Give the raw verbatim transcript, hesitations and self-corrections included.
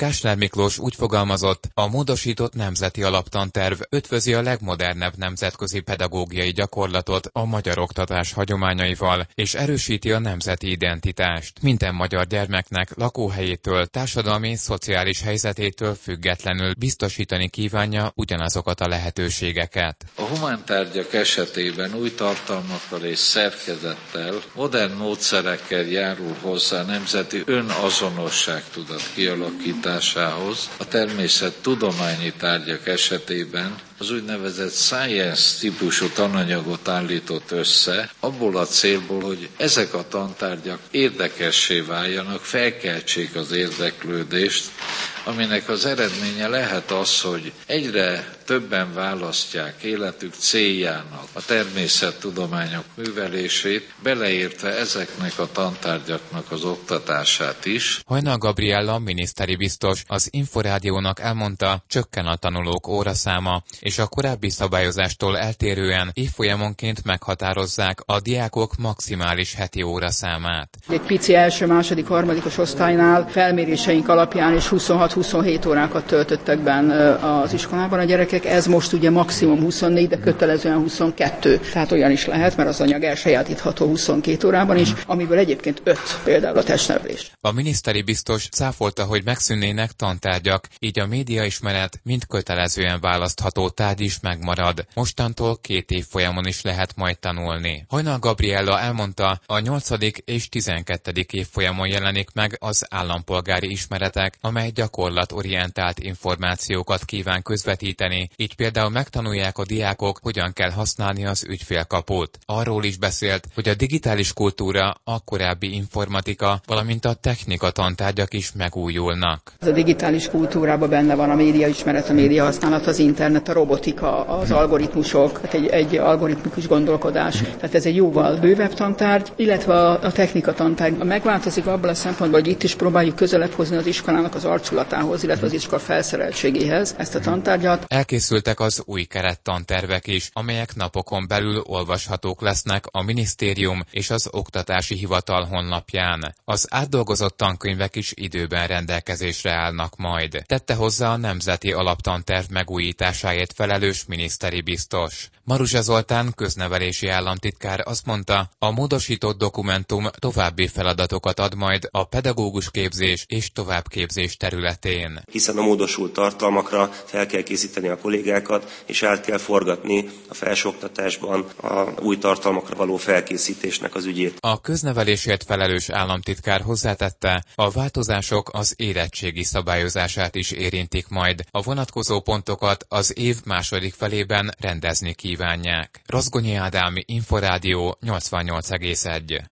Kásler Miklós úgy fogalmazott, a módosított nemzeti alaptanterv ötvözi a legmodernebb nemzetközi pedagógiai gyakorlatot a magyar oktatás hagyományaival, és erősíti a nemzeti identitást. Minden magyar gyermeknek lakóhelyétől, társadalmi és szociális helyzetétől függetlenül biztosítani kívánja ugyanazokat a lehetőségeket. A humántárgyak esetében új tartalmakkal és szerkezettel, modern módszerekkel járul hozzá a nemzeti önazonosságtudat kialakításához, a természettudományi tárgyak esetében az úgynevezett science típusú tananyagot állított össze, abból a célból, hogy ezek a tantárgyak érdekessé váljanak, felkeltsék az érdeklődést, aminek az eredménye lehet az, hogy egyre többen választják életük céljának a természettudományok művelését, beleértve ezeknek a tantárgyaknak az oktatását is. Hajnal Gabriella miniszteri biztos az Inforádiónak elmondta, csökken a tanulók óraszáma, és a korábbi szabályozástól eltérően évfolyamonként meghatározzák a diákok maximális heti óraszámát. Egy pici első, második, harmadikos osztálynál felméréseink alapján is huszonhat-huszonhét órákat töltöttek benne az iskolában a gyerekek. Ez most ugye maximum huszonnégy, de kötelezően huszonkettő. Tehát olyan is lehet, mert az anyag elsajátítható huszonkét órában is, amiből egyébként öt például a testnevelés. A miniszteri biztos cáfolta, hogy megszűnnének tantárgyak, így a médiaismeret mind kötelezően választható tárgy is megmarad. Mostantól két évfolyamon is lehet majd tanulni. Hajnal Gabriella elmondta, a nyolcadik és tizenkettedik évfolyamon jelenik meg az állampolgári ismeretek, amely gyakorlatorientált információkat kíván közvetíteni, így például megtanulják a diákok, hogyan kell használni az ügyfélkapót. Arról is beszélt, hogy a digitális kultúra, a korábbi informatika, valamint a technika tantárgyak is megújulnak. A digitális kultúrában benne van a médiaismeret, a médiahasználat, az internet, a robotika, az algoritmusok, egy, egy algoritmikus gondolkodás. Tehát ez egy jóval bővebb tantárgy, illetve a, a technika tantárgy megváltozik abban a szempontból, hogy itt is próbáljuk közelebb hozni az iskolának az arculatához, illetve az iskola felszereltségéhez ezt a tantárgyat. Elkészültek az új kerettantervek is, amelyek napokon belül olvashatók lesznek a minisztérium és az oktatási hivatal honlapján. Az átdolgozott tankönyvek is időben rendelkezésre állnak majd. Tette hozzá a nemzeti alaptanterv megújításáért felelős miniszteri biztos. Maruzsa Zoltán köznevelési államtitkár azt mondta, a módosított dokumentum további feladatokat ad majd a pedagógus képzés és továbbképzés területén. Hiszen a módosult tartalmakra fel kell készíteni a kollégákat, és át kell forgatni a felsőoktatásban a új tartalmakra való felkészítésnek az ügyét. A köznevelésért felelős államtitkár hozzátette, a változások az érettségi szabályozását is érintik majd. A vonatkozó pontokat az év második felében rendezni kívánják. Rozgonyi Ádám, Inforádió nyolcvannyolc egész egy.